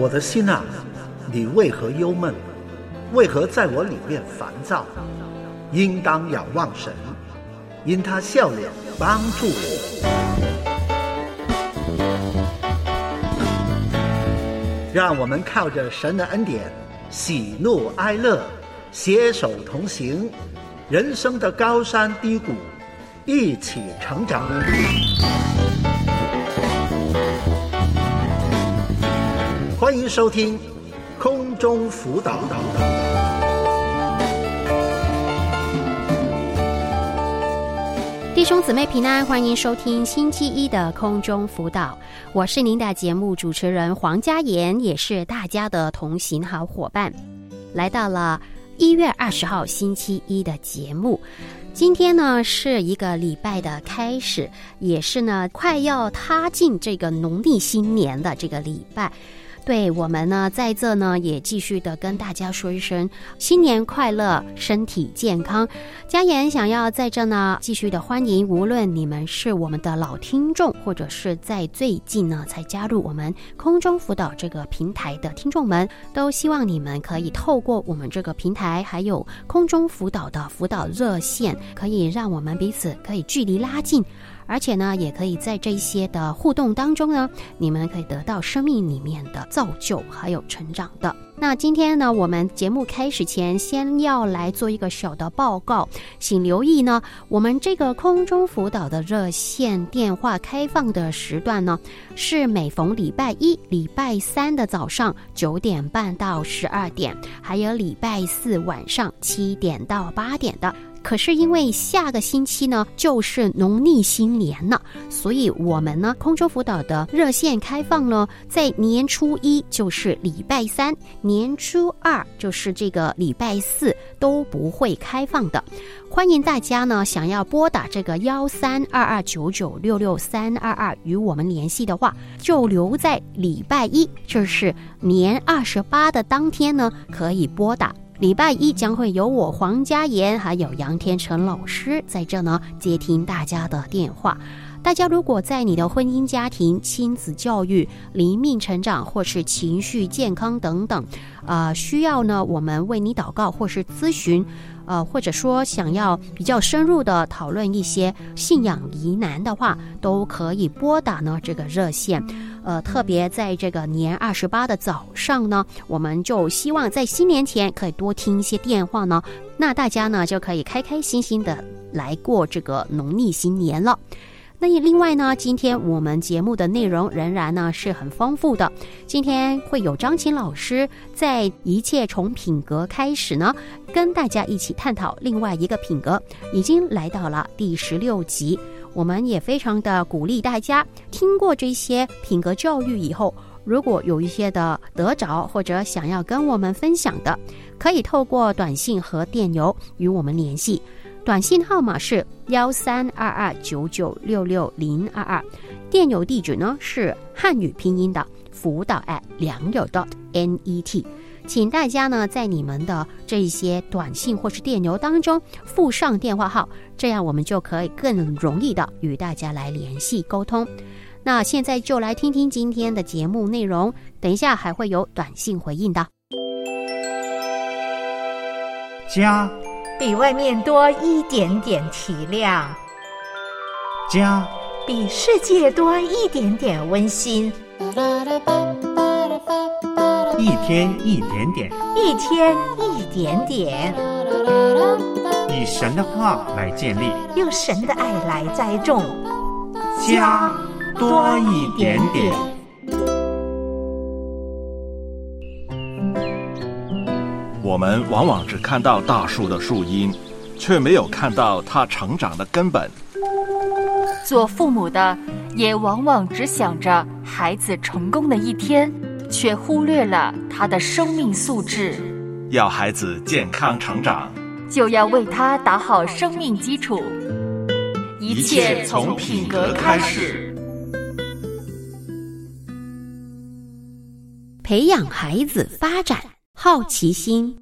我的心啊，你为何忧闷？为何在我里面烦躁？应当仰望神，因他笑脸帮助我。让我们靠着神的恩典，喜怒哀乐，携手同行，人生的高山低谷，一起成长。欢迎收听空中辅导。 弟兄姊妹平安，欢迎收听星期一的空中辅导，我是您的节目主持人黄嘉妍，也是大家的同行好伙伴。来到了1月20号星期一的节目，今天呢是一个礼拜的开始，也是呢快要踏进这个农历新年的这个礼拜。对，我们呢在这呢也继续的跟大家说一声新年快乐，身体健康。嘉妍想要在这呢继续的欢迎，无论你们是我们的老听众，或者是在最近呢才加入我们空中辅导这个平台的听众们，都希望你们可以透过我们这个平台，还有空中辅导的辅导热线，可以让我们彼此可以距离拉近，而且呢也可以在这些的互动当中呢，你们可以得到生命里面的造就还有成长的。那今天呢我们节目开始前先要来做一个小的报告，请留意呢我们这个空中辅导的热线电话开放的时段呢，是每逢礼拜一、礼拜三的早上9点半到12点，还有礼拜四晚上7点到8点的。可是因为下个星期呢就是农历新年了，所以我们呢空中辅导的热线开放了，在年初一就是礼拜三，年初二就是这个礼拜四都不会开放的。欢迎大家呢想要拨打这个132299663222与我们联系的话，就留在礼拜一，就是年28的当天呢可以拨打。礼拜一将会由我黄嘉妍还有杨天成老师在这呢接听大家的电话。大家如果在你的婚姻家庭、亲子教育、灵命成长或是情绪健康等等需要呢我们为你祷告或是咨询，或者说想要比较深入的讨论一些信仰疑难的话，都可以拨打呢这个热线。特别在这个年28的早上呢，我们就希望在新年前可以多听一些电话呢，那大家呢就可以开开心心的来过这个农历新年了。那另外呢，今天我们节目的内容仍然呢是很丰富的。今天会有张琴老师在一切从品格开始呢，跟大家一起探讨另外一个品格，已经来到了第16集。我们也非常的鼓励大家，听过这些品格教育以后，如果有一些的得着或者想要跟我们分享的，可以透过短信和电邮与我们联系。短信号码是132299660022，电邮地址呢是汉语拼音的辅导@良友.net。请大家呢在你们的这些短信或是电邮当中附上电话号，这样我们就可以更容易的与大家来联系沟通。那现在就来听听今天的节目内容，等一下还会有短信回应的。 家比外面多一点点体谅， 家比世界多一点点温馨， 一天一点点， 一天一点点， 以神的话来建立， 用神的爱来栽种， 家多一点点。 我们往往只看到大树的树荫，却没有看到它成长的根本。 做父母的也往往只想着孩子成功的一天，却忽略了他的生命素质。 要孩子健康成长， 就要为他打好生命基础。一切从品格开始。 培养孩子发展好奇心。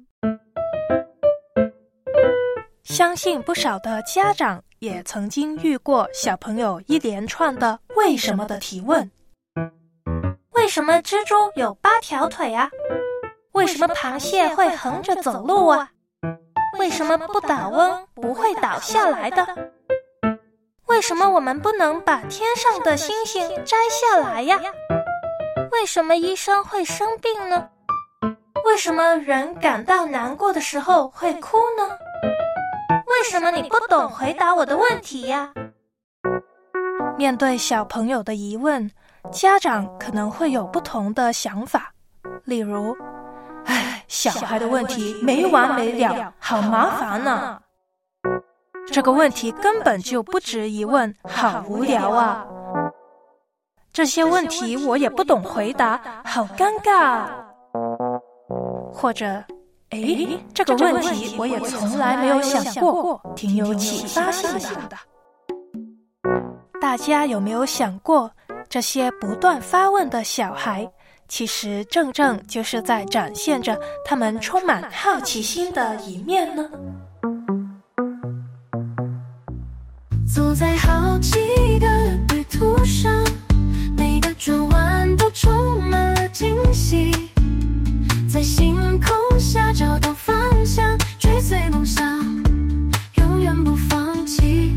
相信不少的家长也曾经遇过小朋友一连串的为什么的提问。为什么蜘蛛有8条腿啊？为什么螃蟹会横着走路啊？为什么不倒翁不会倒下来的？为什么我们不能把天上的星星摘下来呀？为什么医生会生病呢？为什么人感到难过的时候会哭呢？为什么你不懂回答我的问题呀？面对小朋友的疑问，家长可能会有不同的想法。例如，小孩的问题没完没了，好麻烦呢。这个问题根本就不值一问，好无聊啊。这些问题我也不懂回答，好尴尬啊。或者，这个问题我也从来没有想过，挺有启发性的。大家有没有想过，这些不断发问的小孩，其实正就是在展现着他们充满好奇心的一面呢？ 走在好奇的旅途上，每个转弯都充满了惊喜，在星空下找到方向，追随梦想，永远不放弃。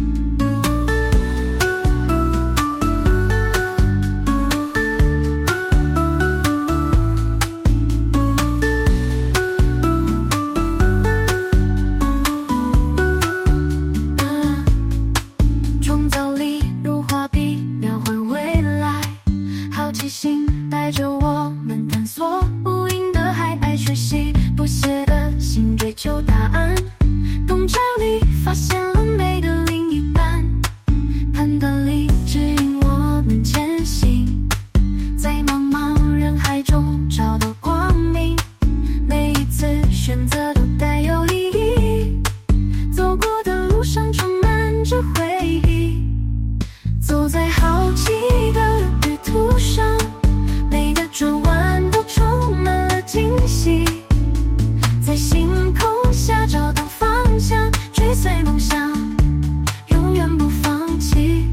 创造力如画笔，描绘未来，好奇心带着我们探索无垠的海，爱学习不懈的心，追求答案，洞察力发现了美的另一半，判断力指引我们前行，在茫茫人海中找到光明，每一次选择都带有意义，走过的路上充满着回忆，走在好奇的旅途上，每个转弯都充满了惊喜，在星空下找到方向，追随梦想，永远不放弃。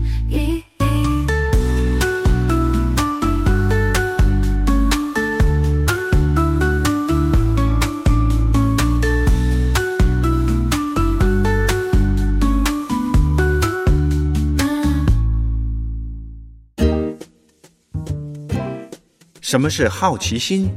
什么是好奇心？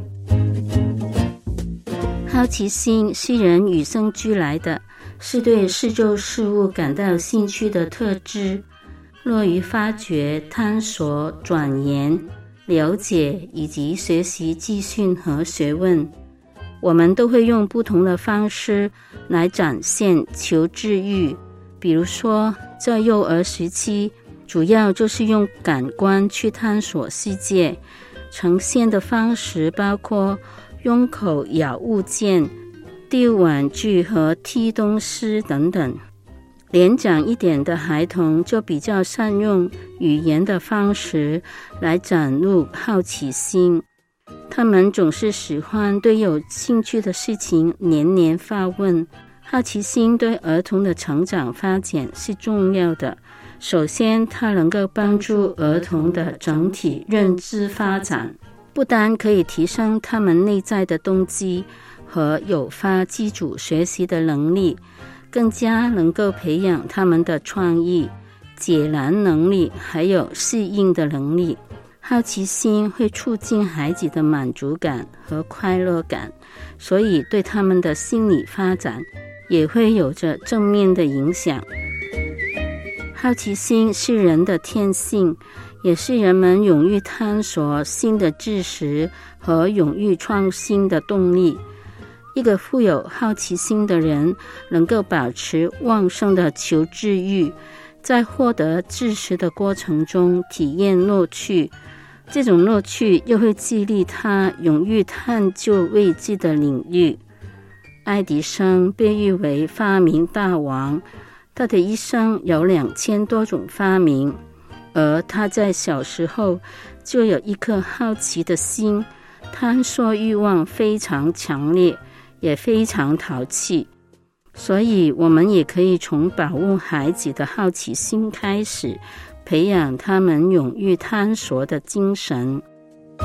好奇心是人与生俱来的，是对四周事物感到兴趣的特质，乐于发掘、探索、钻研、了解以及学习资讯和学问。我们都会用不同的方式来展现求知欲，比如说在幼儿时期，主要就是用感官去探索世界，呈现的方式包括用口咬物件、丢玩具和踢东西等等。年长一点的孩童就比较善用语言的方式来展露好奇心，他们总是喜欢对有兴趣的事情连连发问。好奇心对儿童的成长发展是重要的。首先，它能够帮助儿童的整体认知发展，不单可以提升他们内在的动机和诱发基础学习的能力，更加能够培养他们的创意、解难能力还有适应的能力。好奇心会促进孩子的满足感和快乐感，所以对他们的心理发展也会有着正面的影响。好奇心是人的天性，也是人们勇于探索新的知识和勇于创新的动力。一个富有好奇心的人能够保持旺盛的求知欲，在获得知识的过程中体验乐趣，这种乐趣又会激励他勇于探究未知的领域。爱迪生被誉为发明大王，他的一生有2000多种发明，而他在小时候就有一颗好奇的心，探索欲望非常强烈，也非常淘气。所以我们也可以从保护孩子的好奇心开始，培养他们勇于探索的精神。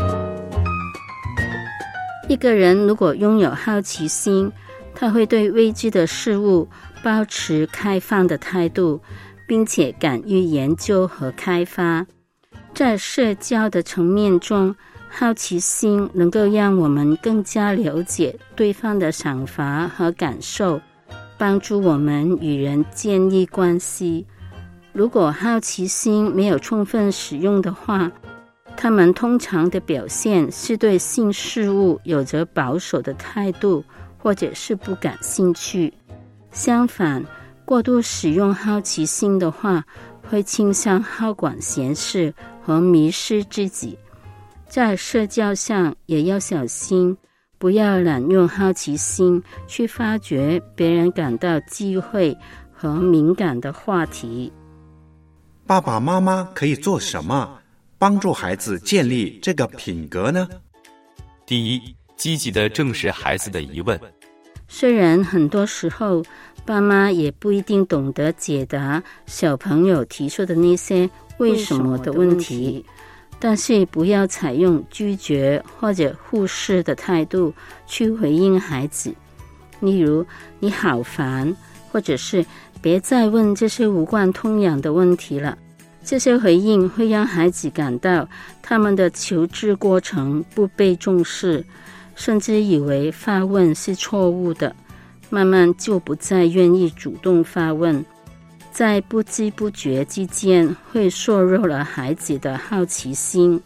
一个人如果拥有好奇心，他会对未知的事物保持开放的态度，并且敢于研究和开发。在社交的层面中，好奇心能够让我们更加了解对方的想法和感受，帮助我们与人建立关系。如果好奇心没有充分使用的话，他们通常的表现是对新事物有着保守的态度，或者是不感兴趣。相反，过度使用好奇心的话，会倾向好管闲事和迷失自己。在社交上也要小心，不要滥用好奇心去发掘别人感到忌讳和敏感的话题。 爸爸妈妈可以做什么帮助孩子建立这个品格呢？ 第一，积极地正视孩子的疑问。 虽然很多时候爸妈也不一定懂得解答小朋友提出的那些为什么的问题，但是不要采用拒绝或者忽视的态度去回应孩子。例如，你好烦，或者是别再问这些无关痛痒的问题了。这些回应会让孩子感到他们的求知过程不被重视，甚至以为发问是错误的，慢慢就不再愿意主动发问。在不知不觉之间，会削弱了孩子的好奇心。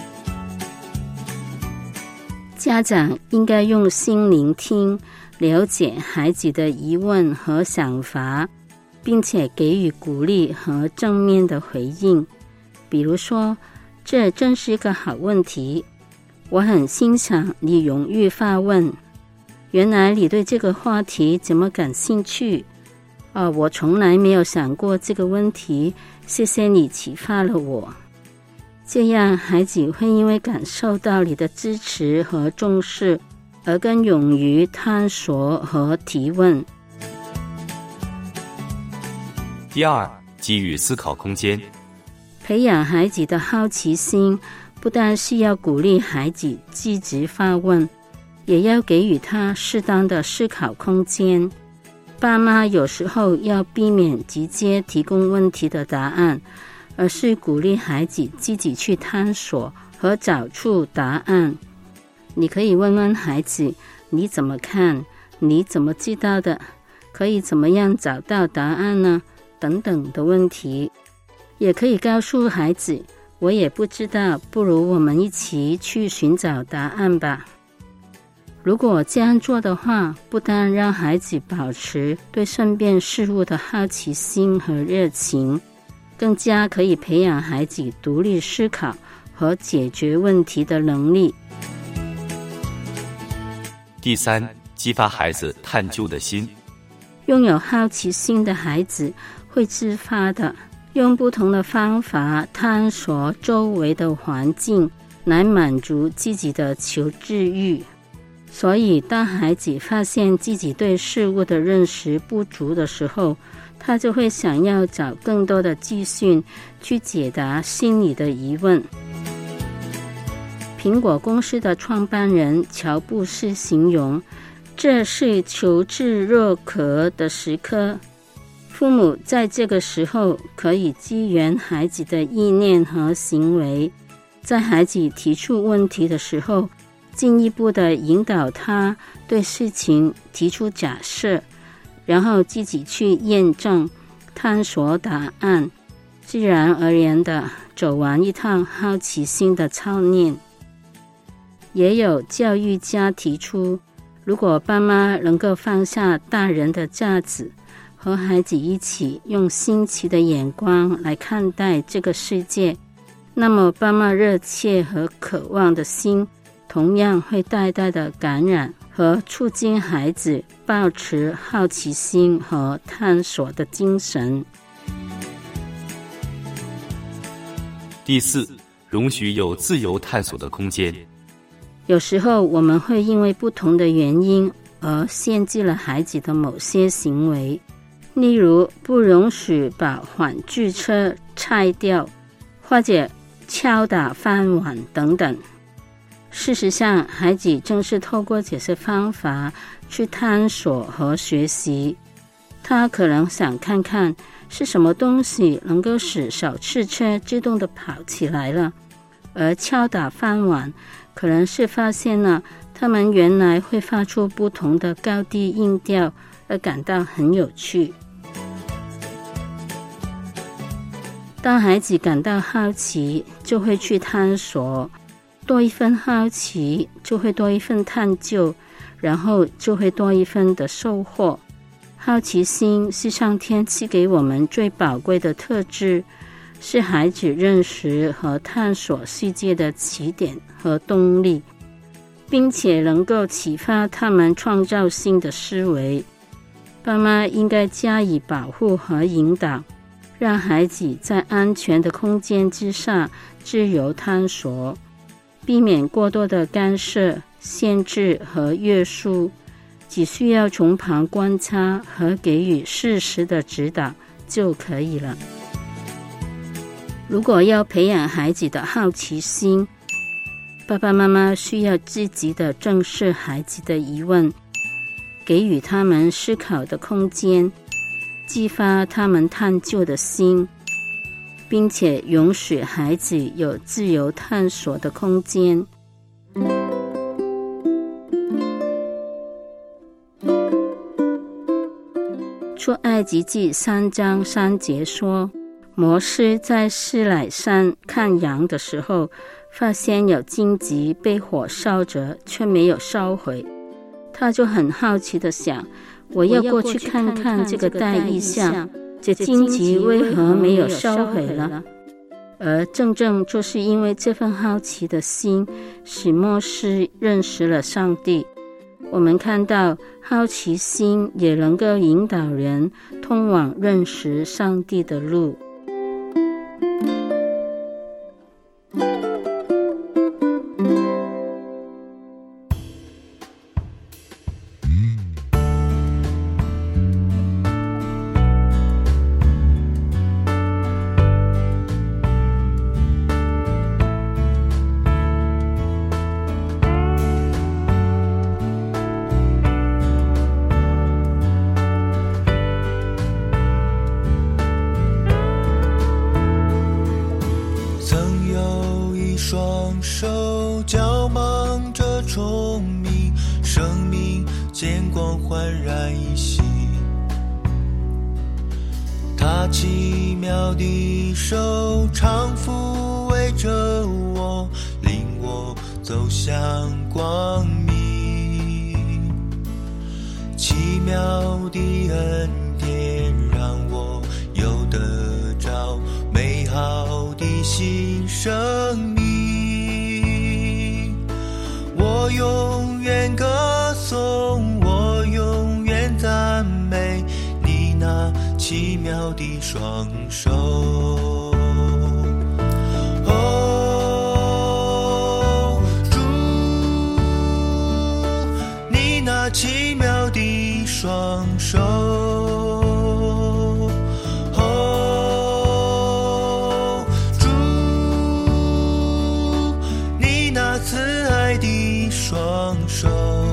家长应该用心聆听，了解孩子的疑问和想法，并且给予鼓励和正面的回应。比如说，这真是个好问题，我很欣赏你勇于发问，原来你对这个话题这么感兴趣。我从来没有想过这个问题，谢谢你启发了我。这样孩子会因为感受到你的支持和重视，而更勇于探索和提问。 第二，给予思考空间。 培养孩子的好奇心，不但是要鼓励孩子积极发问，也要给予他适当的思考空间。爸妈有时候要避免直接提供问题的答案，而是鼓励孩子自己去探索和找出答案。你可以问问孩子，你怎么看？你怎么知道的？可以怎么样找到答案呢？等等的问题。也可以告诉孩子，我也不知道，不如我们一起去寻找答案吧。如果这样做的话，不但让孩子保持对身边事物的好奇心和热情，更加可以培养孩子独立思考和解决问题的能力。 第三，激发孩子探究的心。 拥有好奇心的孩子会自发的用不同的方法探索周围的环境，来满足自己的求知欲。所以当孩子发现自己对事物的认识不足的时候，他就会想要找更多的资讯去解答心里的疑问。苹果公司的创办人乔布斯形容，这是求知若渴的时刻。父母在这个时候可以支援孩子的意念和行为，在孩子提出问题的时候，进一步的引导他对事情提出假设，然后自己去验证、探索答案，自然而然的走完一趟好奇心的操练。也有教育家提出，如果爸妈能够放下大人的架子，和孩子一起用新奇的眼光来看待这个世界，那么爸妈热切和渴望的心同样会代代的感染和促进孩子保持好奇心和探索的精神。 第四，容许有自由探索的空间。 有时候我们会因为不同的原因而限制了孩子的某些行为，例如不容许把玩具车拆掉，或者敲打饭碗等等。 事实上，孩子正是透过这些方法去探索和学习。他可能想看看是什么东西能够使小汽车自动地跑起来了，而敲打饭碗可能是发现了他们原来会发出不同的高低音调，而感到很有趣。当孩子感到好奇，就会去探索，多一份好奇就会多一份探究，然后就会多一份的收获。好奇心是上天赐给我们最宝贵的特质，是孩子认识和探索世界的起点和动力，并且能够启发他们创造性的思维。爸妈应该加以保护和引导，让孩子在安全的空间之下自由探索，避免过多的干涉、限制和约束，只需要从旁观察和给予适时的指导就可以了。如果要培养孩子的好奇心，爸爸妈妈需要积极地正视孩子的疑问，给予他们思考的空间，激发他们探究的心，并且允许孩子有自由探索的空间。出埃及记3章3节说，摩西在西乃山看羊的时候，发现有荆棘被火烧着，却没有烧毁。他就很好奇地想，我要过去看看这个大异象，这荆棘为何没有烧毁了？而正正就是因为这份好奇的心，使摩西认识了上帝。我们看到好奇心也能够引导人通往认识上帝的路。 他奇妙的手常抚慰着我，领我走向光明。奇妙的恩典让我有得着美好的新生命。我永远歌颂，我永远赞美你那奇妙的双手。哦，主，你那奇妙的双手。哦，主，你那慈爱的双手。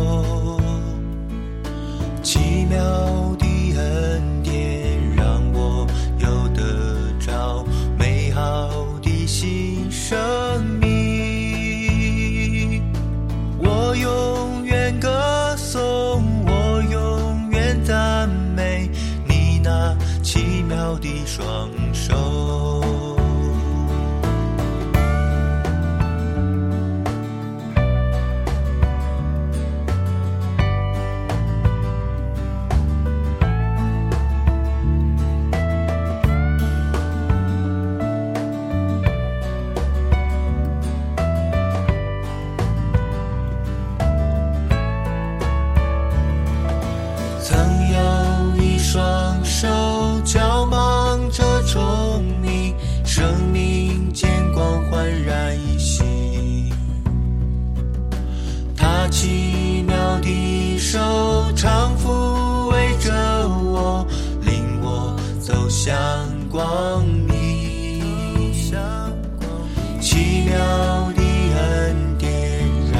奇妙的恩典让我有得着美好的新生命。我永远歌颂，我永远赞美你那奇妙的双手。奇妙的手常抚慰着我，领我走向光明。奇妙的恩典让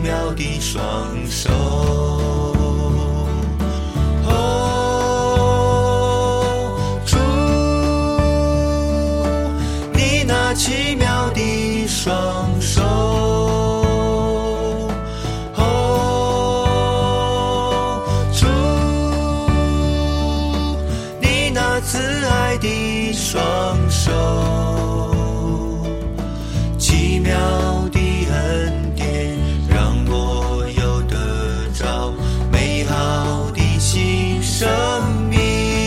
妙的双手。主，你那奇妙的双手，主，你那慈爱的双手，奇妙的恩典让我有得着美好的新生命。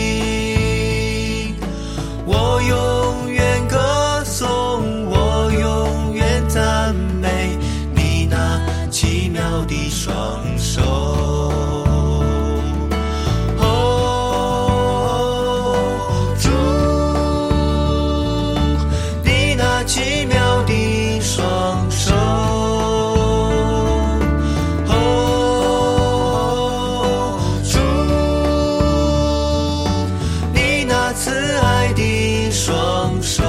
我永远歌颂，我永远赞美你那奇妙的双手。奇妙的双手，主，你那慈爱的双手，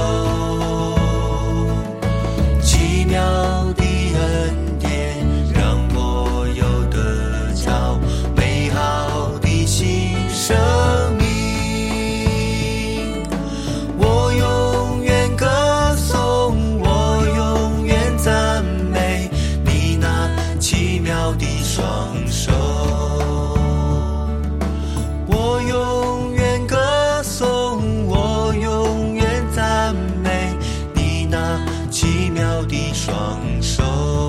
奇妙的恩典让我有得着美好的新生命。我永远歌奇妙的双手，我永远歌颂，我永远赞美你那奇妙的双手。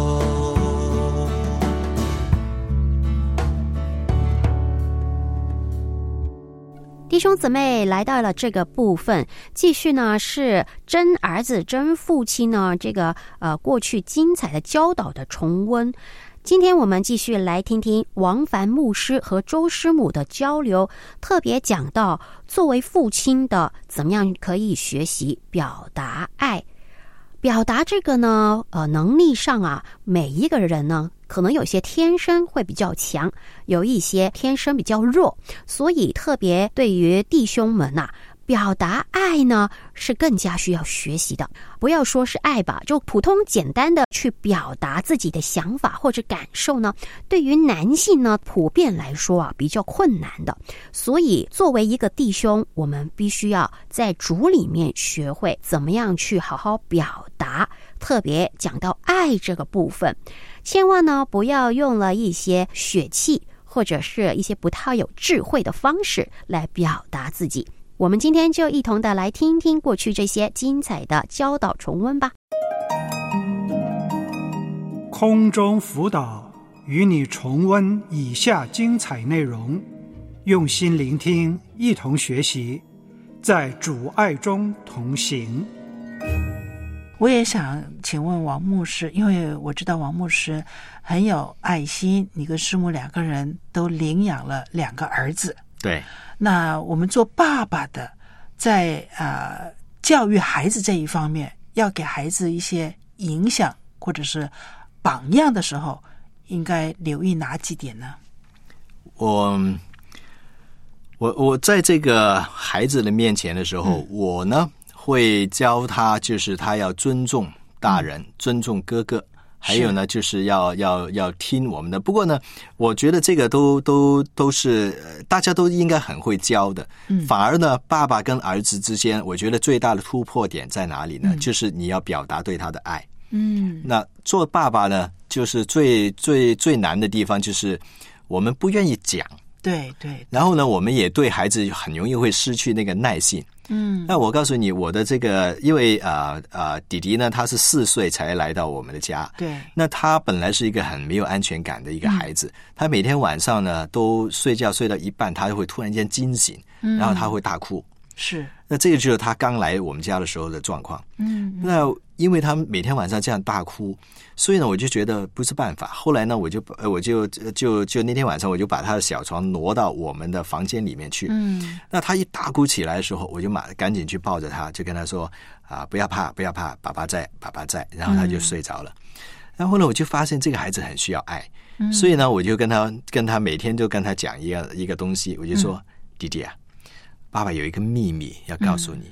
弟兄姊妹，来到了这个部分，继续呢是真儿子真父亲呢这个过去精彩的教导的重温。今天我们继续来听听王凡牧师和周师母的交流，特别讲到作为父亲的怎么样可以学习表达爱。表达这个呢能力上啊，每一个人呢可能有些天生会比较强，有一些天生比较弱，所以特别对于弟兄们啊，表达爱呢是更加需要学习的。不要说是爱吧，就普通简单的去表达自己的想法或者感受呢，对于男性呢普遍来说啊比较困难的。所以作为一个弟兄，我们必须要在主里面学会怎么样去好好表达，特别讲到爱这个部分，千万呢不要用了一些血气或者是一些不太有智慧的方式来表达自己。我们今天就一同的来听听过去这些精彩的教导重温吧。 空中辅导与你重温以下精彩内容，用心聆听，一同学习，在主爱中同行。 我也想请问王牧师，因为我知道王牧师很有爱心，你跟师母两个人都领养了2个儿子。 对， 那我们做爸爸的，在教育孩子这一方面，要给孩子一些影响或者是榜样的时候，应该留意哪几点呢？ 我在这个孩子的面前的时候，我呢会教他，就是他要尊重大人，尊重哥哥。还有呢，就是要听我们的。不过呢，我觉得这个都是大家都应该很会教的。反而呢，爸爸跟儿子之间，我觉得最大的突破点在哪里呢？就是你要表达对他的爱。那做爸爸呢，就是最难的地方就是我们不愿意讲。 对。 然后呢，我们也对孩子很容易会失去那个耐性。那我告诉你，我的这个，因为弟弟呢，他是4岁才来到我们的家。 对。 那他本来是一个很没有安全感的一个孩子，他每天晚上呢都睡觉睡到一半，他就会突然间惊醒，然后他会大哭。 是。 那这个就是他刚来我们家的时候的状况。那因为他每天晚上这样大哭，所以呢我就觉得不是办法。后来呢我就那天晚上我就把他的小床挪到我们的房间里面去。那他一大哭起来的时候，我就赶紧去抱着他，就跟他说不要怕，爸爸在，然后他就睡着了。然后呢我就发现这个孩子很需要爱，所以呢我就跟他每天就跟他讲一个东西，我就说弟弟啊，爸爸有一个秘密要告诉你，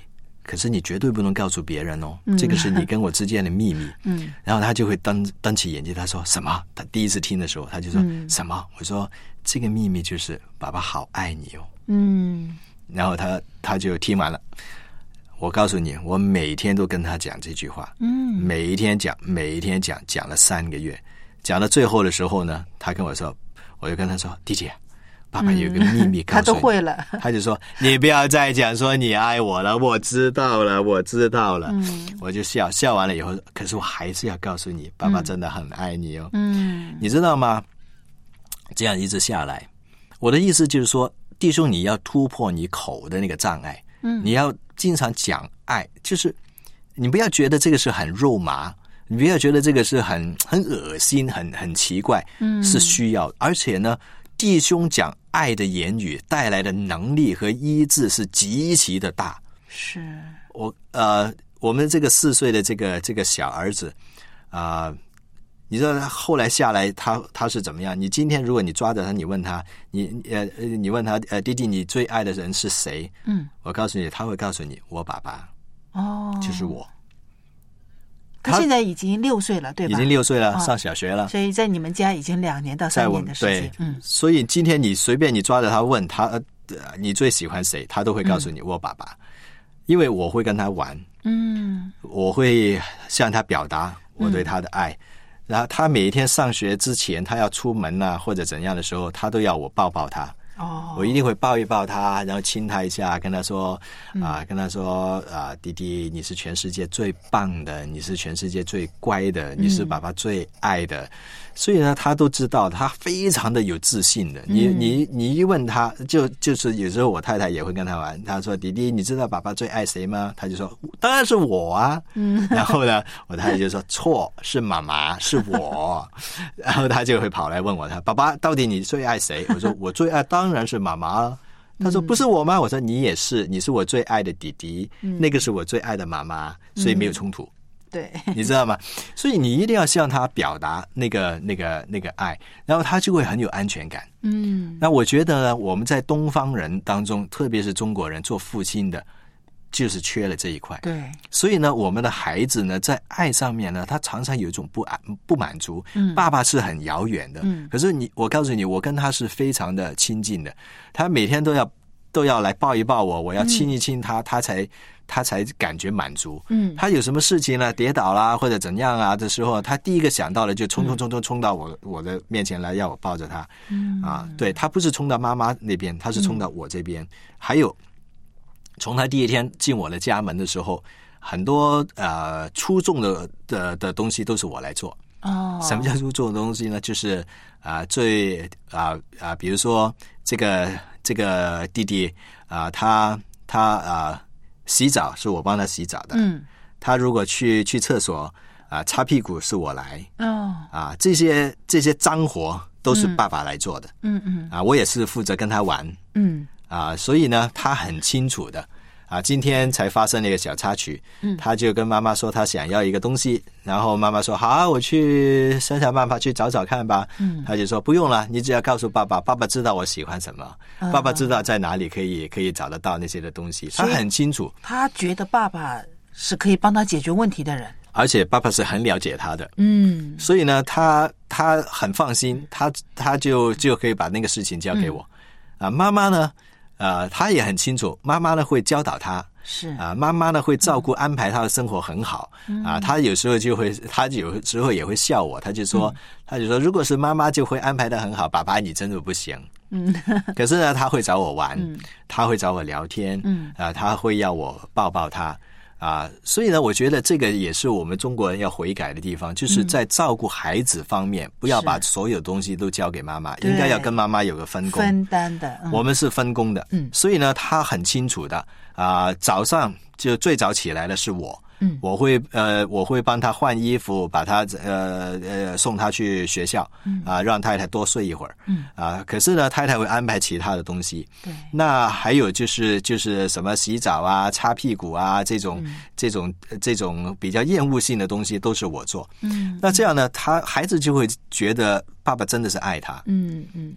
可是你绝对不能告诉别人哦，这个是你跟我之间的秘密。然后他就会瞪起眼睛，他说什么？他第一次听的时候，他就说、什么？我说这个秘密就是爸爸好爱你哦。然后他就听完了。我告诉你，我每天都跟他讲这句话，每一天讲，讲了3个月，讲到最后的时候呢，他跟我说，我就跟他说，弟弟，爸爸有个秘密告诉你， 他都会了， 他就说你不要再讲说你爱我了，我知道了。我就笑完了以后，可是我还是要告诉你，爸爸真的很爱你哦。你知道吗？这样一直下来，我的意思就是说，弟兄，你要突破你口的那个障碍，你要经常讲爱，就是你不要觉得这个是很肉麻，你不要觉得这个是很恶心、很奇怪，是需要。而且呢，弟兄讲爱的言语带来的能力和医治是极其的大。 是我们这个4岁的这个小儿子你知道他后来下来他是怎么样？你今天如果你抓着他，你问他，你问他弟弟，你最爱的人是谁？我告诉你，他会告诉你，我爸爸。就是我。 他现在已经6岁了，对吧？ 已经6岁了，上小学了。 所以在你们家已经2年到3年的时间。 所以今天你随便你抓着他问他，你最喜欢谁？他都会告诉你，我爸爸。因为我会跟他玩，我会向他表达我对他的爱。然后他每一天上学之前，他要出门啊或者怎样的时候，他都要我抱抱他。我一定会抱一抱他，然后亲他一下，跟他说弟弟，你是全世界最棒的，你是全世界最乖的，你是爸爸最爱的。所以呢，他都知道，他非常的有自信的。你一问他，就是有时候我太太也会跟他玩。他说：“弟弟，你知道爸爸最爱谁吗？”他就说：“当然是我啊。”然后呢，我太太就说：“错，是妈妈，是我。”然后他就会跑来问我：“爸爸，到底你最爱谁？”我说：“我最爱当然是妈妈了。”他说：“不是我吗？”我说：“你也是，你是我最爱的弟弟，那个是我最爱的妈妈，所以没有冲突。” 对， 你知道吗？所以你一定要向他表达那个爱，然后他就会很有安全感。那我觉得呢，我们在东方人当中，特别是中国人做父亲的，就是缺了这一块。 对， 所以呢，我们的孩子呢，在爱上面呢，他常常有一种不满足。爸爸是很遥远的，可是我告诉你，我跟他是非常的亲近的，他每天都要来抱一抱我，我要亲一亲他，他才感觉满足。他有什么事情呢，跌倒啦或者怎样啊的时候，他第一个想到的就冲到我的面前来，要我抱着他。对，他不是冲到妈妈那边，他是冲到我这边。还有，从他第一天进我的家门的时候，很多出众的东西都是我来做。什么叫出众的东西呢？就是比如说这个弟弟他洗澡是我帮他洗澡的。他如果去厕所擦屁股是我来。这些脏活都是爸爸来做的。我也是负责跟他玩。所以呢，他很清楚的。今天才发生了一个小插曲。他就跟妈妈说他想要一个东西，然后妈妈说好，我去想想办法去找找看吧。他就说不用了，你只要告诉爸爸，爸爸知道我喜欢什么，爸爸知道在哪里可以找得到那些的东西。他很清楚， 他觉得爸爸是可以帮他解决问题的人， 而且爸爸是很了解他的。所以呢，他很放心，他就可以把那个事情交给我。妈妈呢他也很清楚，妈妈呢会教导他， 是妈妈呢会照顾安排他的生活很好。他有时候也会笑我，他就说如果是妈妈就会安排得很好，爸爸你真的不行。可是呢，他会找我玩，他会找我聊天，他会要我抱抱他。所以呢，我觉得这个也是我们中国人要悔改的地方，就是在照顾孩子方面，不要把所有东西都交给妈妈，应该要跟妈妈有个分担的。 我们是分工的。所以呢，他很清楚的。早上就最早起来的是我。我会帮他换衣服，把他送他去学校。让太太多睡一会儿。可是呢，太太会安排其他的东西。那还有就是什么洗澡啊、擦屁股啊这种比较厌恶性的东西都是我做。那这样呢，孩子就会觉得爸爸真的是爱他。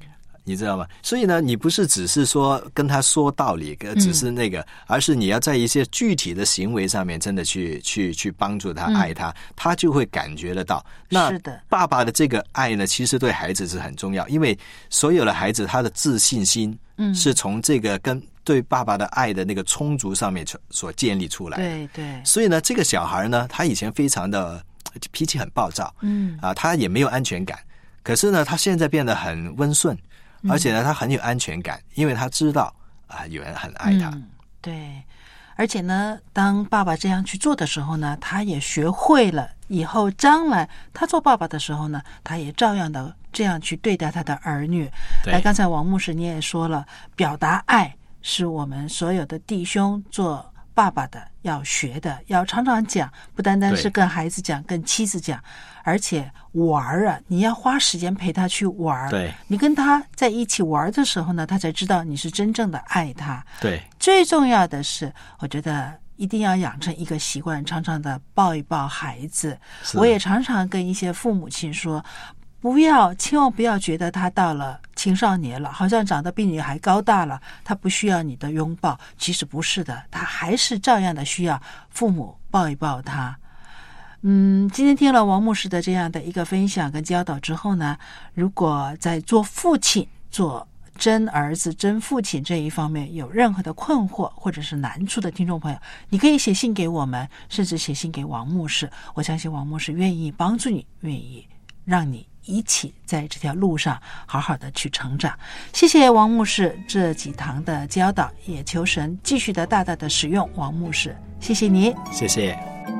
你知道吗？所以呢，你不是只是说跟他说道理，只是那个，而是你要在一些具体的行为上面，真的去帮助他，爱他，他就会感觉得到。那是的， 爸爸的这个爱呢，其实对孩子是很重要，因为所有的孩子他的自信心，是从这个跟对爸爸的爱的那个充足上面所建立出来的。 对对。 所以呢，这个小孩呢，他以前非常的脾气很暴躁，他也没有安全感。可是呢，他现在变得很温顺。而且呢，他很有安全感，因为他知道有人很爱他。 对，而且呢，当爸爸这样去做的时候呢，他也学会了以后将来他做爸爸的时候呢，他也照样的这样去对待他的儿女。刚才王牧师你也说了，表达爱是我们所有的弟兄做爸爸的要学的，要常常讲，不单单是跟孩子讲，跟妻子讲，而且玩啊，你要花时间陪他去玩。 对， 你跟他在一起玩的时候呢，他才知道你是真正的爱他。 对， 最重要的是，我觉得一定要养成一个习惯，常常的抱一抱孩子。我也常常跟一些父母亲说，千万不要觉得他到了青少年了，好像长得比你还高大了，他不需要你的拥抱。其实不是的，他还是照样的需要父母抱一抱他。今天听了王牧师的这样的一个分享跟教导之后呢，如果在做父亲、做真儿子、真父亲这一方面有任何的困惑或者是难处的听众朋友，你可以写信给我们，甚至写信给王牧师。我相信王牧师愿意帮助你，愿意让你一起在这条路上好好的去成长。谢谢王牧师这几堂的教导，也求神继续的大大的使用王牧师。谢谢你。 谢谢。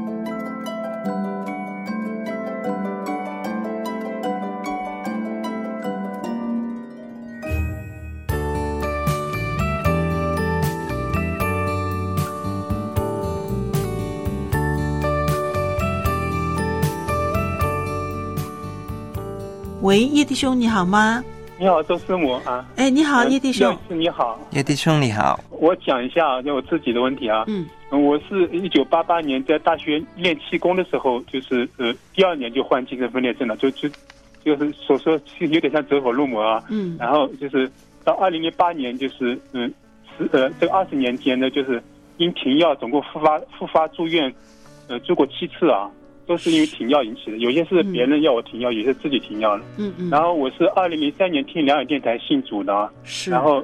喂，叶弟兄你好吗？ 你好，周师母啊。 你好，叶弟兄。 你好， 叶弟兄你好。 我讲一下我自己的问题啊。我是1988年在大学练气功的时候，就是第2年就患精神分裂症了，就是所说有点像走火入魔啊。然后就是到2008年，就是这个20年间呢，就是因停药总共复发住院，住过7次啊。都是因为停药引起的，有些是别人要我停药，有些自己停药了。然后我是2003年听良友电台信主的啊。然后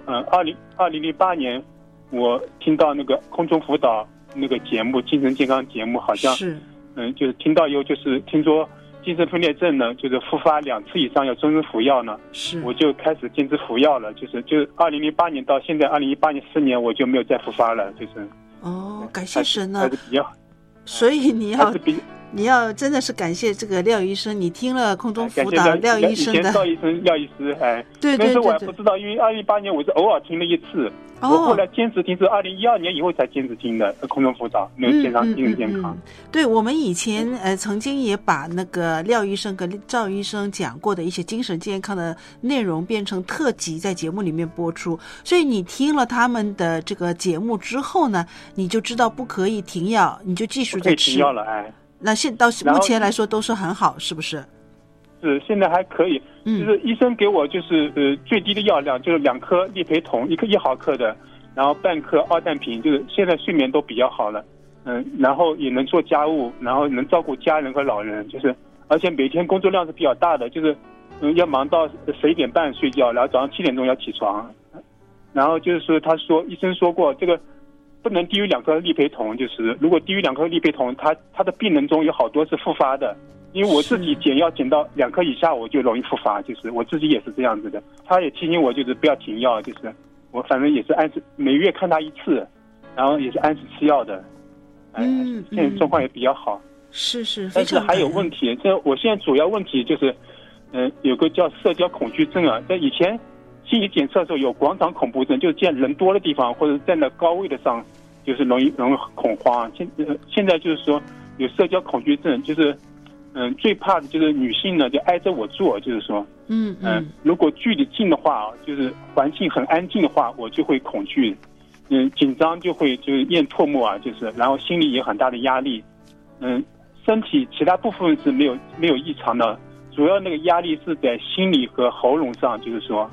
2008年我听到那个空中辅导那个节目，精神健康节目，好像就是听到以后，就是听说精神分裂症呢，就是复发2次以上要终身服药呢。我就开始坚持服药了，就2008年到现在2018年4年，我就没有再复发了，就是。 感谢神啊！所以你要真的是感谢这个廖医生，你听了空中辅导廖医生的。 廖医师，对。但是我还不知道，因为2018年我是偶尔听了1次，我后来坚持听是2012年以后才坚持听的空中辅导，那个精神健康。 对，我们以前曾经也把那个廖医生跟赵医生讲过的一些精神健康的内容变成特辑，在节目里面播出。所以你听了他们的这个节目之后呢，你就知道不可以停药，你就继续的吃。 可以停药了， 那到目前来说都是很好，是不是？ 是，现在还可以。就是医生给我就是最低的药量就是2颗利培酮，1毫克的，然后半颗奥氮平，就是现在睡眠都比较好了。然后也能做家务，然后能照顾家人和老人，就是而且每天工作量是比较大的，就是要忙到11点半睡觉，然后早上7点钟要起床。然后就是说，医生说过这个。不能低于2颗利培酮，就是如果低于2颗利培酮，他的病人中有好多是复发的。因为我自己减药减到2颗以下，我就容易复发，就是我自己也是这样子的。他也提醒我，就是不要停药，就是我反正也是按时每月看他1次，然后也是按时吃药的。现在状况也比较好。 是， 但是还有问题，我现在主要问题就是，有个叫社交恐惧症啊，在以前。心理检测的时候有广场恐怖症，就是见人多的地方或者站在高位的上，就是容易恐慌。现在就是说有社交恐惧症，就是最怕的就是女性呢就挨着我坐，就是说如果距离近的话，就是环境很安静的话，我就会恐惧，紧张就是咽唾沫啊，就是然后心里也很大的压力，身体其他部分是没有异常的，主要那个压力是在心理和喉咙上，就是说。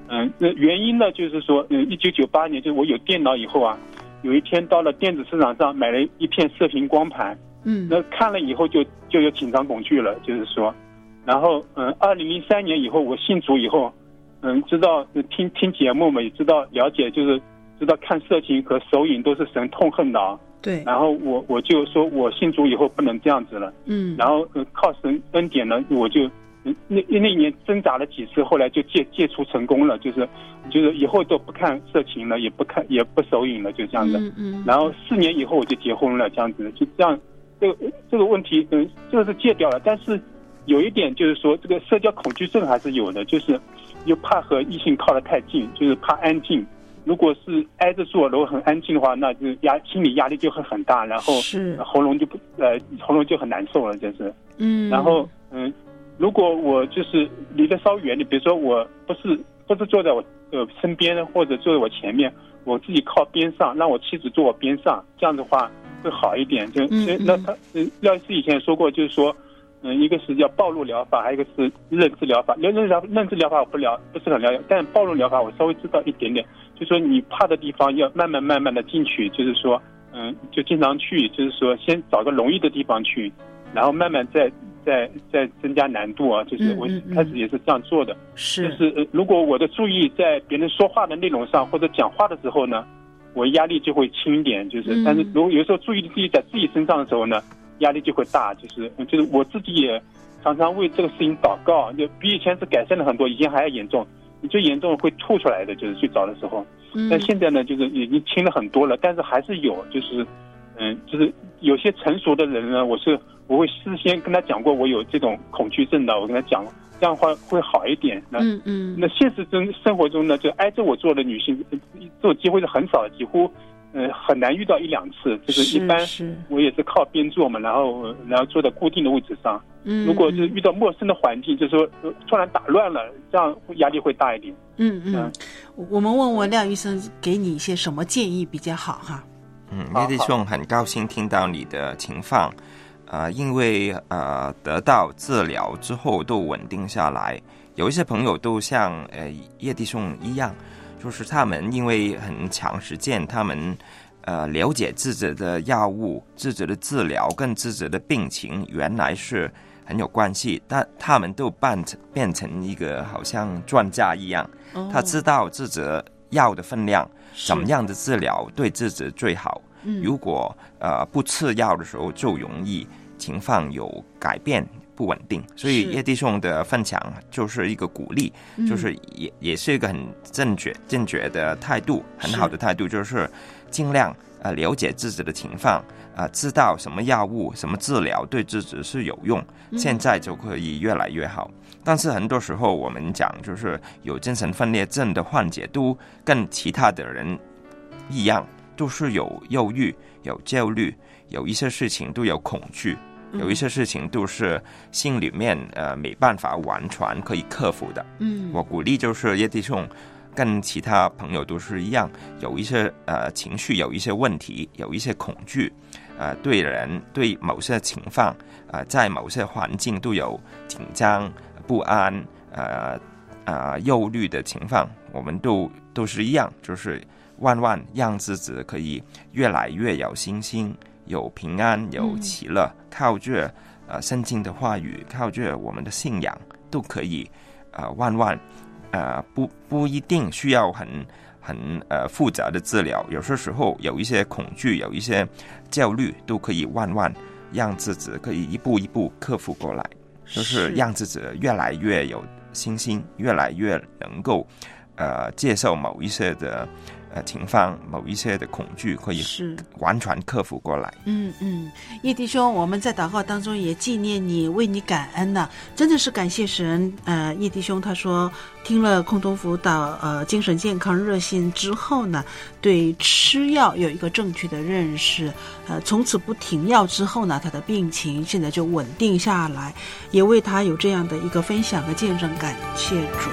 那原因呢，就是说，1998年就是我有电脑以后啊，有一天到了电子市场上买了一片射频光盘，那看了以后就有紧张恐惧了，就是说，然后2003年以后我信主以后，知道听节目嘛，也知道了解，就是知道看色情和手淫都是神痛恨的啊。 对。 然后我就说我信主以后不能这样子了，然后靠神恩典呢，我就。那一年挣扎了几次，后来就戒除成功了，就是以后都不看色情了，也不手淫了，就这样子。然后4年以后我就结婚了，这样子，就这样。这个问题，就是戒掉了。但是有一点就是说，这个社交恐惧症还是有的，就是又怕和异性靠得太近，就是怕安静。如果是挨着坐，如果很安静的话，那就心理压力就会很大，然后喉咙就很难受了，就是。然后如果我就是离得稍远，你比如说我不是坐在我身边或者坐在我前面，我自己靠边上，让我妻子坐我边上，这样的话会好一点。那他廖医师以前也说过，就是说，一个是叫暴露疗法，还有一个是认知疗法。认知疗法我不是很了解，但暴露疗法我稍微知道一点点。就是说你怕的地方要慢慢的进去，就是说，就经常去，就是说先找个容易的地方去，然后慢慢再增加难度啊，就是我开始也是这样做的，就是如果我的注意在别人说话的内容上或者讲话的时候呢，我压力就会轻一点，就是但是如果有时候注意力在自己身上的时候呢，压力就会大，就是我自己也常常为这个事情祷告，就比以前是改善了很多，以前还要严重，你最严重会吐出来的，就是最早的时候，但现在呢就是已经轻了很多了，但是还是有，就是有些成熟的人呢，我会事先跟他讲过我有这种恐惧症的，我跟他讲，这样的话会好一点。那现实生活中呢，就挨着我坐的女性，这种机会是很少的，几乎很难遇到1-2次。就是一般我也是靠边坐嘛，然后坐在固定的位置上。如果就是遇到陌生的环境，就是说突然打乱了，这样压力会大一点。 我们问问廖医生，给你一些什么建议比较好哈？ 叶弟兄，很高兴听到你的情况。因为得到治疗之后都稳定下来，有一些朋友都像叶弟兄一样，就是他们因为很长时间，他们了解自己的药物、自己的治疗跟自己的病情原来是很有关系，但他们都变成一个好像专家一样，他知道自己药的分量，怎么样的治疗对自己最好。如果不吃药的时候，就容易情况有改变不稳定，所以叶弟兄的分享就是一个鼓励，就是也是一个很正确的态度，很好的态度，就是尽量了解自己的情况，知道什么药物、什么治疗对自己是有用，现在就可以越来越好。但是很多时候我们讲，就是有精神分裂症的患者都跟其他的人一样，都是有忧郁、有焦虑，有一些事情都有恐惧，有一些事情都是心里面没办法完全可以克服的。我鼓励就是叶弟兄跟其他朋友都是一样，有一些情绪，有一些问题，有一些恐惧，对人对某些情况，在某些环境都有紧张、不安、忧虑的情况，我们都是一样，就是万让自己可以越来越有信心、有平安、有喜乐，靠着圣经的话语，靠着我们的信仰，都可以万不一定需要很复杂的治疗，有些时候有一些恐惧，有一些焦虑，都可以万让自己可以一步一步克服过来，就是让自己越来越有信心，越来越能够接受某一些的情况，某一些的恐惧，可以完全克服过来。 叶弟兄，我们在祷告当中也纪念你，为你感恩呐，真的是感谢神。叶弟兄他说，听了空中辅导精神健康热线之后呢，对吃药有一个正确的认识，从此不停药之后呢，他的病情现在就稳定下来，也为他有这样的一个分享和见证感谢主。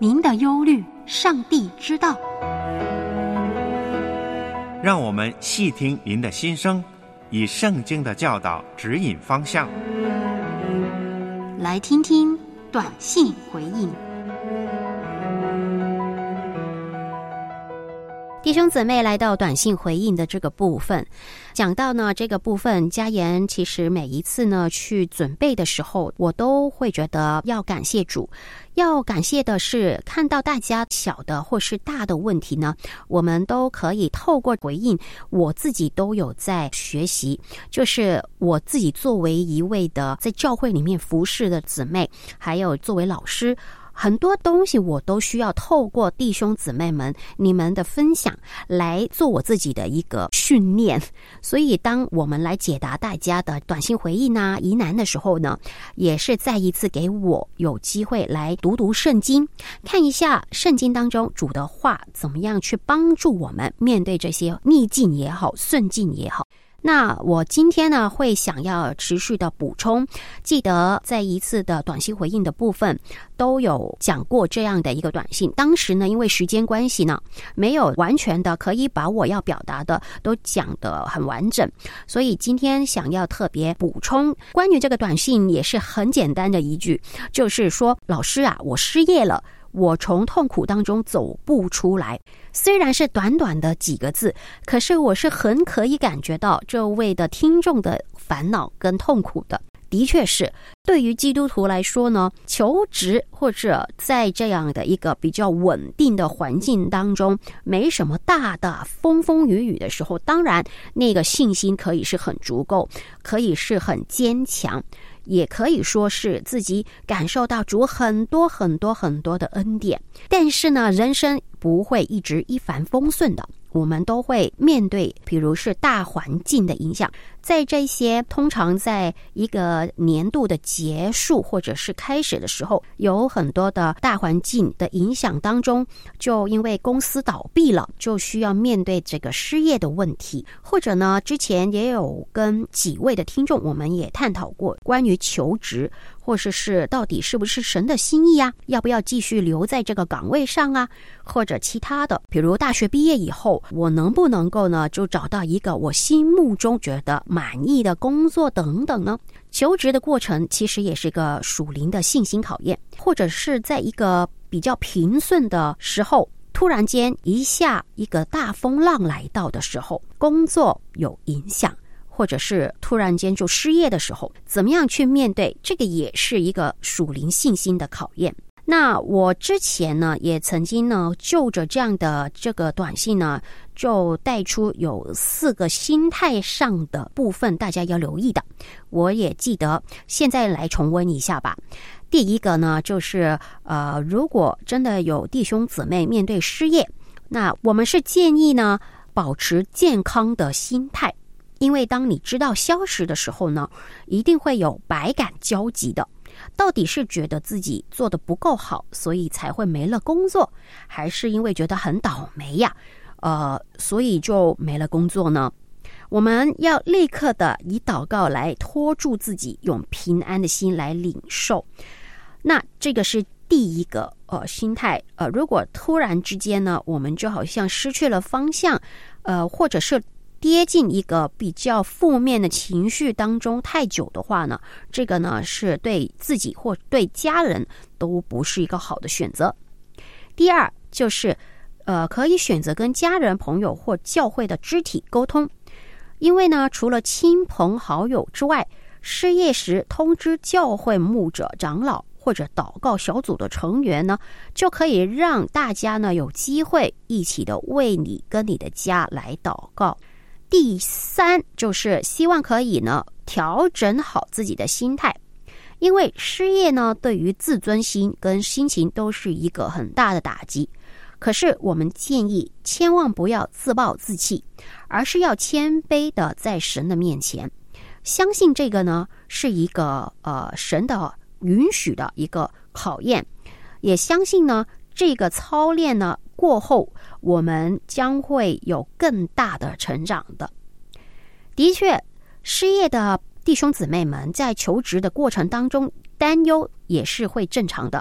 您的忧虑，上帝知道。 让我们细听您的心声，以圣经的教导指引方向。 来听听短信回应。弟兄姊妹，来到短信回应的这个部分，讲到呢这个部分，佳言其实每一次呢去准备的时候，我都会觉得要感谢主。要感谢的是，看到大家小的或是大的问题呢，我们都可以透过回应，我自己都有在学习，就是我自己作为一位的在教会里面服侍的姊妹，还有作为老师，很多东西我都需要透过弟兄姊妹们你们的分享来做我自己的一个训练。所以当我们来解答大家的短信回应啊疑难的时候呢，也是再一次给我有机会来读圣经，看一下圣经当中主的话怎么样去帮助我们面对这些逆境也好顺境也好。那我今天呢会想要持续的补充，记得在一次的短信回应的部分都有讲过这样的一个短信，当时呢因为时间关系呢没有完全的可以把我要表达的都讲得很完整，所以今天想要特别补充关于这个短信，也是很简单的一句，就是说老师啊，我失业了，我从痛苦当中走不出来。虽然是短短的几个字，可是我是很可以感觉到这位的听众的烦恼跟痛苦的。的确是，对于基督徒来说呢，求职或者在这样的一个比较稳定的环境当中，没什么大的风风雨雨的时候，当然那个信心可以是很足够，可以是很坚强，也可以说是自己感受到主很多的恩典。但是呢，人生不会一直一帆风顺的，我们都会面对比如是大环境的影响。在这些通常在一个年度的结束或者是开始的时候，有很多的大环境的影响当中，就因为公司倒闭了，就需要面对这个失业的问题。或者呢，之前也有跟几位的听众我们也探讨过关于求职，或者是到底是不是神的心意啊，要不要继续留在这个岗位上啊，或者其他的，比如大学毕业以后我能不能够呢就找到一个我心目中觉得满意的工作等等呢。求职的过程其实也是一个属灵的信心考验，或者是在一个比较平顺的时候，突然间一下一个大风浪来到的时候，工作有影响，或者是突然间就失业的时候，怎么样去面对，这个也是一个属灵信心的考验。那我之前呢也曾经呢就着这样的这个短信呢，就带出有4个心态上的部分大家要留意的，我也记得，现在来重温一下吧。第一个呢就是如果真的有弟兄姊妹面对失业，那我们是建议呢保持健康的心态，因为当你知道消息的时候呢，一定会有百感交集的。到底是觉得自己做得不够好，所以才会没了工作，还是因为觉得很倒霉呀，所以就没了工作呢？我们要立刻的以祷告来托住自己，用平安的心来领受。那这个是第一个心态。如果突然之间呢，我们就好像失去了方向，或者是跌进一个比较负面的情绪当中太久的话呢，这个呢是对自己或对家人都不是一个好的选择。第二就是可以选择跟家人朋友或教会的肢体沟通，因为呢除了亲朋好友之外，失业时通知教会牧者长老或者祷告小组的成员呢，就可以让大家呢有机会一起的为你跟你的家来祷告。第三就是希望可以呢调整好自己的心态，因为失业呢对于自尊心跟心情都是一个很大的打击。可是我们建议千万不要自暴自弃，而是要谦卑的在神的面前，相信这个呢是一个神的允许的一个考验，也相信呢这个操练呢过后，我们将会有更大的成长的。的确，失业的弟兄姊妹们在求职的过程当中担忧也是会正常的。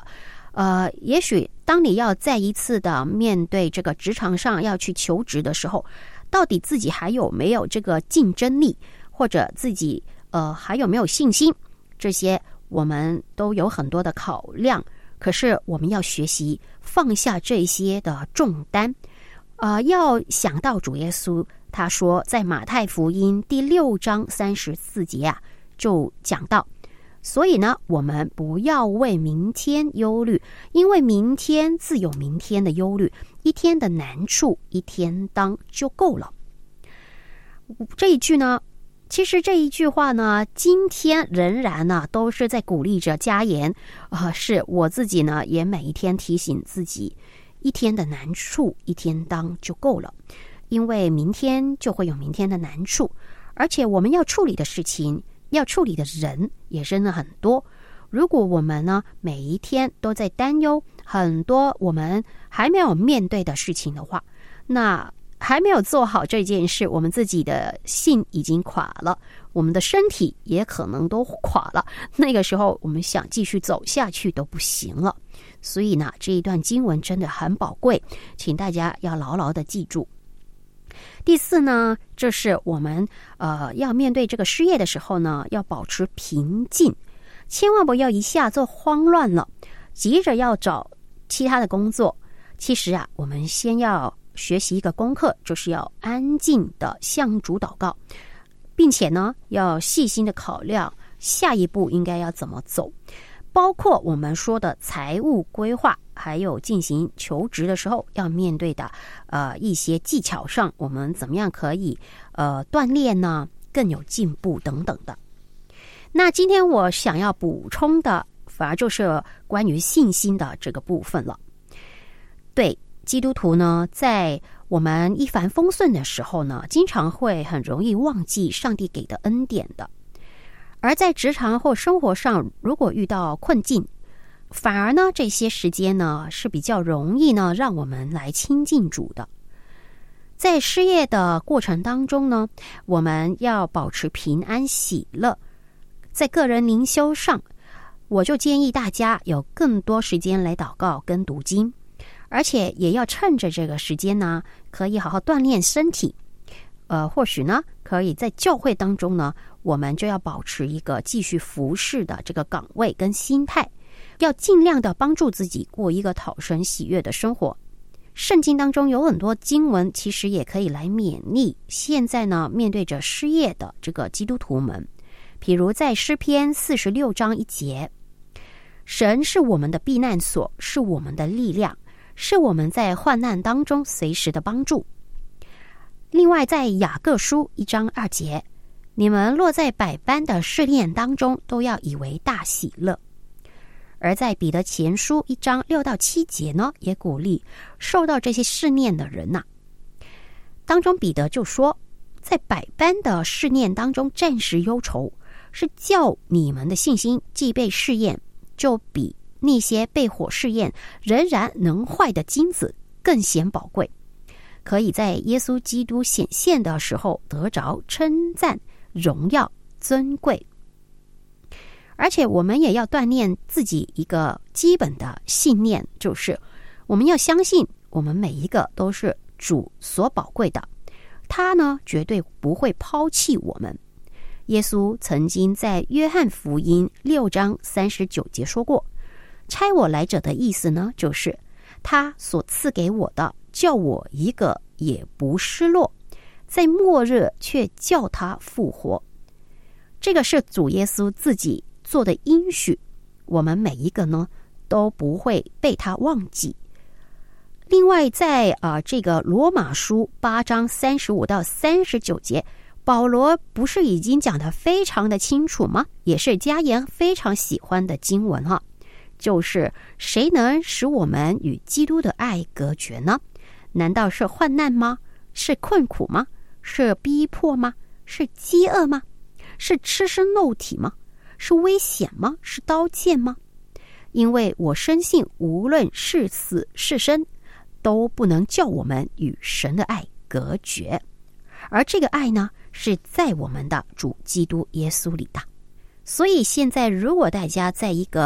也许当你要再一次的面对这个职场上要去求职的时候，到底自己还有没有这个竞争力，或者自己还有没有信心，这些我们都有很多的考量。可是我们要学习放下这些的重担，要想到主耶稣他说在马太福音第6章34节啊，就讲到，所以呢，我们不要为明天忧虑，因为明天自有明天的忧虑，一天的难处一天当就够了。这一句呢，其实这一句话呢，今天仍然呢都是在鼓励着家言，是我自己呢也每一天提醒自己，一天的难处一天当就够了，因为明天就会有明天的难处，而且我们要处理的事情，要处理的人也真的很多。如果我们呢每一天都在担忧很多我们还没有面对的事情的话，那还没有做好这件事，我们自己的心已经垮了，我们的身体也可能都垮了，那个时候我们想继续走下去都不行了。所以呢，这一段经文真的很宝贵，请大家要牢牢的记住。第4呢，这是我们要面对这个失业的时候呢，要保持平静，千万不要一下就慌乱了，急着要找其他的工作。其实啊，我们先要学习一个功课，就是要安静的向主祷告，并且呢，要细心的考量下一步应该要怎么走，包括我们说的财务规划，还有进行求职的时候要面对的一些技巧上，我们怎么样可以锻炼呢，更有进步等等的。那今天我想要补充的反而就是关于信心的这个部分了。对，基督徒呢，在我们一帆风顺的时候呢，经常会很容易忘记上帝给的恩典的。而在职场或生活上，如果遇到困境，反而呢，这些时间呢是比较容易呢让我们来亲近主的。在失业的过程当中呢，我们要保持平安喜乐。在个人灵修上，我就建议大家有更多时间来祷告跟读经，而且也要趁着这个时间呢，可以好好锻炼身体。或许呢，可以在教会当中呢，我们就要保持一个继续服侍的这个岗位跟心态，要尽量的帮助自己过一个讨神喜悦的生活。圣经当中有很多经文，其实也可以来勉励现在呢面对着失业的这个基督徒们。譬如在诗篇46章1节，神是我们的避难所，是我们的力量，是我们在患难当中随时的帮助。另外在雅各书1章2节，你们落在百般的试炼当中，都要以为大喜乐。而在彼得前书1章6到7节呢，也鼓励受到这些试炼的人呐。当中彼得就说，在百般的试炼当中暂时忧愁，是叫你们的信心既被试验，就比那些被火试验仍然能坏的金子更显宝贵，可以在耶稣基督显现的时候得着称赞、荣耀、尊贵。而且我们也要锻炼自己一个基本的信念，就是我们要相信我们每一个都是主所宝贵的，他呢绝对不会抛弃我们。耶稣曾经在约翰福音6章39节说过，差我来者的意思呢，就是他所赐给我的，叫我一个也不失落，在末日却叫他复活。这个是主耶稣自己做的应许，我们每一个呢都不会被他忘记。另外在这个罗马书8章35到39节，保罗不是已经讲得非常的清楚吗？也是家言非常喜欢的经文哈，就是谁能使我们与基督的爱隔绝呢？难道是患难吗？是困苦吗？是逼迫吗？是饥饿吗？是赤身露体吗？是危险吗？是刀剑吗？因为我深信无论是死是生，都不能叫我们与神的爱隔绝。而这个爱呢，是在我们的主基督耶稣里的。所以现在如果大家在一个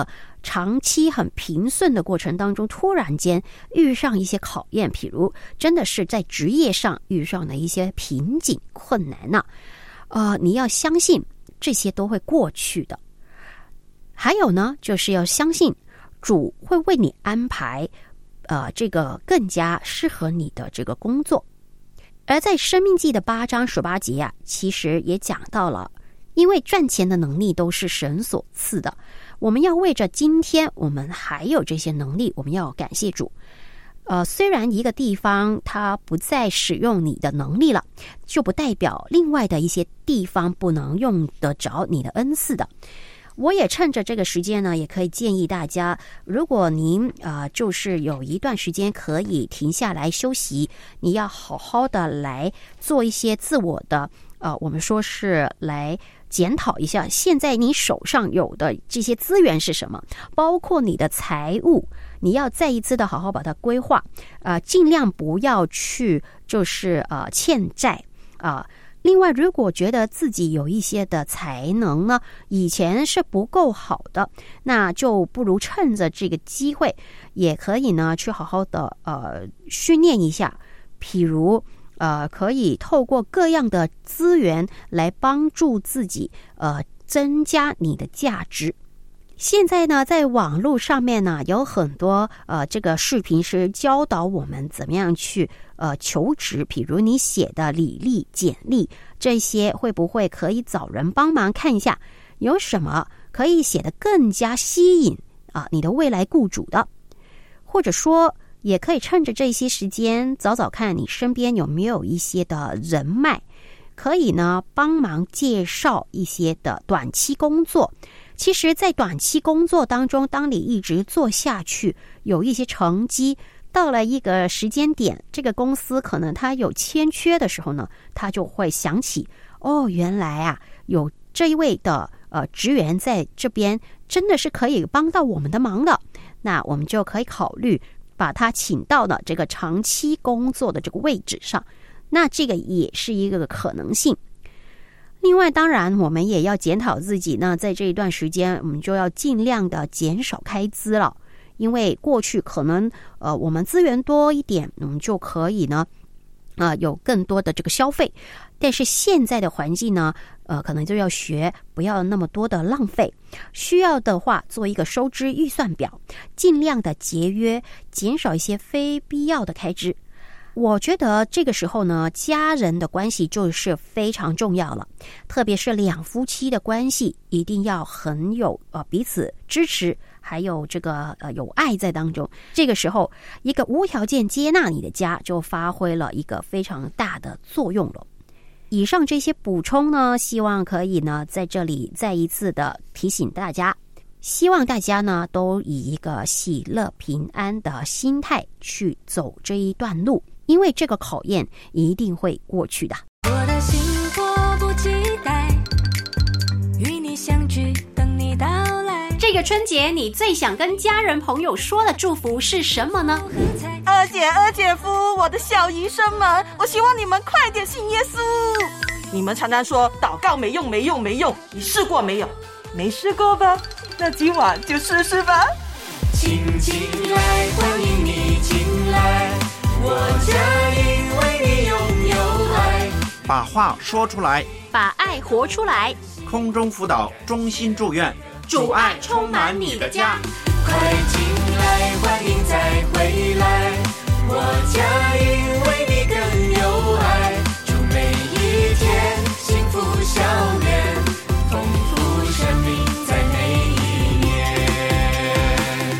长期很平顺的过程当中，突然间遇上一些考验，譬如真的是在职业上遇上了一些瓶颈困难呢，你要相信这些都会过去的。还有呢，就是要相信主会为你安排这个更加适合你的这个工作。而在申命记的8章18节啊，其实也讲到了，因为赚钱的能力都是神所赐的，我们要为着今天我们还有这些能力，我们要感谢主。虽然一个地方它不再使用你的能力了，就不代表另外的一些地方不能用得着你的恩赐的。我也趁着这个时间呢，也可以建议大家，如果您就是有一段时间可以停下来休息，你要好好的来做一些自我的我们说是来检讨一下现在你手上有的这些资源是什么，包括你的财务，你要再一次的好好把它规划，尽量不要去就是欠债另外，如果觉得自己有一些的才能呢，以前是不够好的，那就不如趁着这个机会，也可以呢去好好的训练一下，譬如可以透过各样的资源来帮助自己增加你的价值。现在呢，在网络上面呢，有很多这个视频是教导我们怎么样去求职，比如你写的履历、简历这些，会不会可以找人帮忙看一下，有什么可以写得更加吸引你的未来雇主的，或者说也可以趁着这些时间找找看你身边有没有一些的人脉，可以呢帮忙介绍一些的短期工作。其实在短期工作当中，当你一直做下去，有一些成绩，到了一个时间点，这个公司可能它有欠缺的时候呢，他就会想起原来有这一位的职员在这边真的是可以帮到我们的忙的，那我们就可以考虑把他请到了这个长期工作的这个位置上，那这个也是一个可能性。另外，当然我们也要检讨自己呢，在这一段时间我们就要尽量的减少开支了，因为过去可能我们资源多一点，我们就可以呢有更多的这个消费，但是现在的环境呢可能就要学不要那么多的浪费，需要的话做一个收支预算表，尽量的节约，减少一些非必要的开支。我觉得这个时候呢，家人的关系就是非常重要了，特别是两夫妻的关系一定要很有彼此支持，还有这个有爱在当中。这个时候，一个无条件接纳你的家就发挥了一个非常大的作用了。以上这些补充呢，希望可以呢在这里再一次的提醒大家，希望大家呢都以一个喜乐平安的心态去走这一段路，因为这个考验一定会过去的。 我的心迫不及待与你相聚，等你到来。 这个春节你最想跟家人朋友说的祝福是什么呢？ 二姐二姐夫，我的小姨甥们，我希望你们快点信耶稣。你们常常说祷告没用没用没用，你试过没有？没试过吧？那今晚就试试吧。 请进来，欢迎你进来，我家因为你拥有爱。 把话说出来， 把爱活出来。 空中辅导衷心祝愿主爱充满你的家。 快进来，欢迎再回来，我家因为你更有爱。祝每一天幸福笑脸，丰富生命在每一年。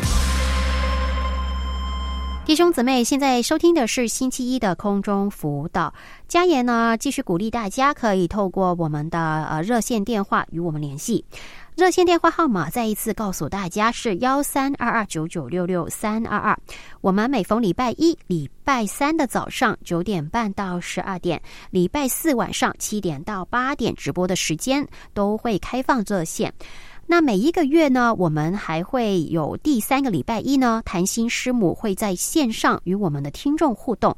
弟兄姊妹，现在收听的是星期一的空中辅导。佳言呢，继续鼓励大家可以透过我们的热线电话与我们联系。热线电话号码再一次告诉大家是132299666322。我们每逢礼拜一、礼拜三的早上9点半到12点，礼拜四晚上7点到8点直播的时间都会开放热线。那每一个月呢，我们还会有第3个礼拜一呢，谈心师母会在线上与我们的听众互动。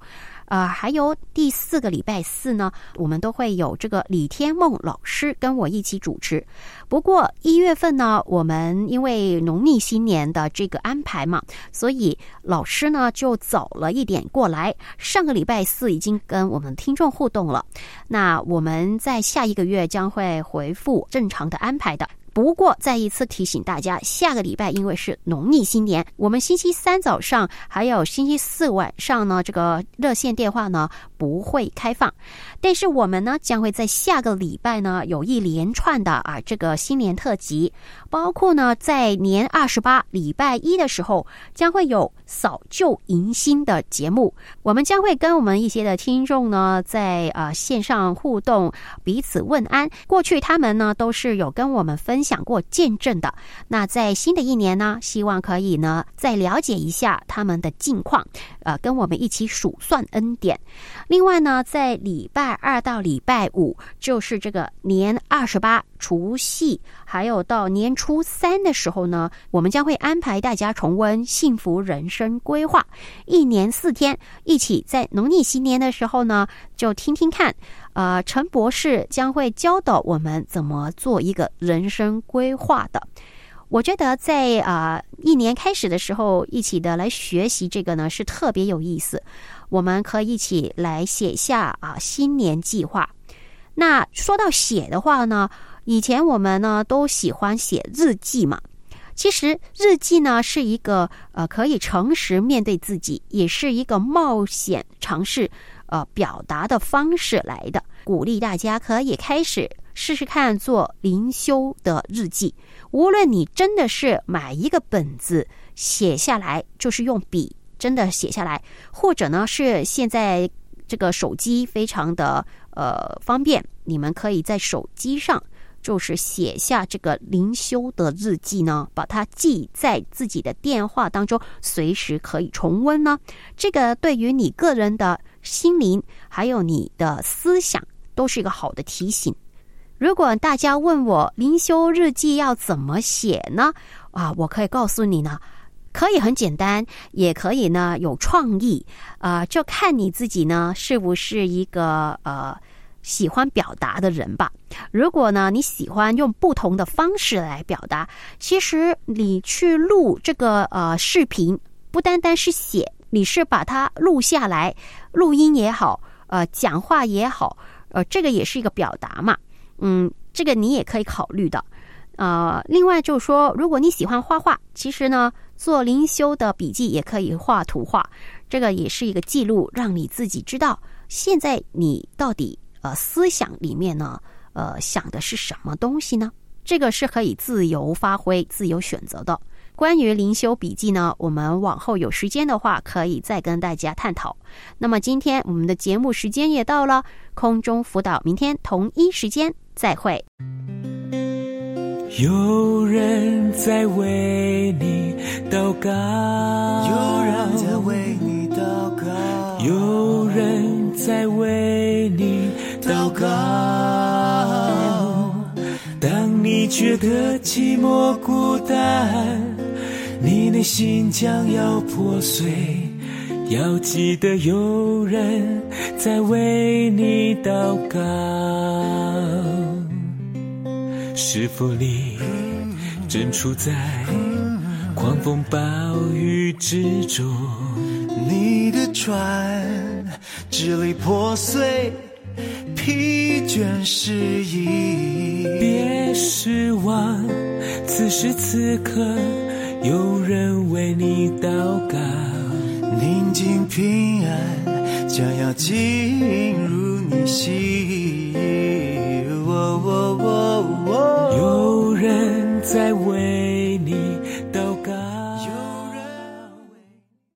还有第4个礼拜4呢，我们都会有这个李天梦老师跟我一起主持。不过1月份呢，我们因为农历新年的这个安排嘛，所以老师呢就早了一点过来，上个礼拜4已经跟我们听众互动了。那我们在下一个月将会回复正常的安排的。不过再一次提醒大家，下个礼拜因为是农历新年，我们星期3早上还有星期4晚上呢，这个热线电话呢不会开放。但是我们呢将会在下个礼拜呢有一连串的这个新年特辑，包括呢在年28礼拜1的时候将会有扫旧迎新的节目，我们将会跟我们一些的听众呢在线上互动，彼此问安。过去他们呢都是有跟我们分享过见证的，那在新的一年呢，希望可以呢再了解一下他们的近况，跟我们一起数算恩典。另外呢，在礼拜2到礼拜5，就是这个年28除夕，还有到年初3的时候呢，我们将会安排大家重温幸福人生规划，1年4天，一起在农历新年的时候呢，就听听看。陈博士将会教导我们怎么做一个人生规划的。我觉得在1年开始的时候，一起的来学习这个呢是特别有意思。我们可以一起来写下新年计划。那说到写的话呢，以前我们呢都喜欢写日记嘛。其实日记呢是一个可以诚实面对自己，也是一个冒险尝试表达的方式来的。鼓励大家可以开始试试看做灵修的日记，无论你真的是买一个本子写下来，就是用笔真的写下来，或者呢是现在这个手机非常的方便，你们可以在手机上就是写下这个灵修的日记呢，把它记在自己的电话当中，随时可以重温呢。这个对于你个人的心灵还有你的思想都是一个好的提醒。如果大家问我灵修日记要怎么写呢？我可以告诉你呢，可以很简单，也可以呢有创意，就看你自己呢是不是一个喜欢表达的人吧。如果呢你喜欢用不同的方式来表达，其实你去录这个视频不单单是写，你是把它录下来，录音也好，讲话也好，这个也是一个表达嘛。这个你也可以考虑的。另外就是说，如果你喜欢画画，其实呢做灵修的笔记也可以画图画，这个也是一个记录，让你自己知道现在你到底思想里面呢想的是什么东西呢？这个是可以自由发挥、自由选择的。关于灵修笔记呢，我们往后有时间的话可以再跟大家探讨。那么今天我们的节目时间也到了，空中辅导明天同一时间再会。 有人在为你祷告， 有人在为你祷告， 有人在为你祷告。当你觉得寂寞孤单，你内心将要破碎，要记得有人在为你祷告。是否你正处在狂风暴雨之中？ 你的船支离破碎，疲倦失意。 别失望，此时此刻有人为你祷告。 宁静平安将要进入你心。有人在为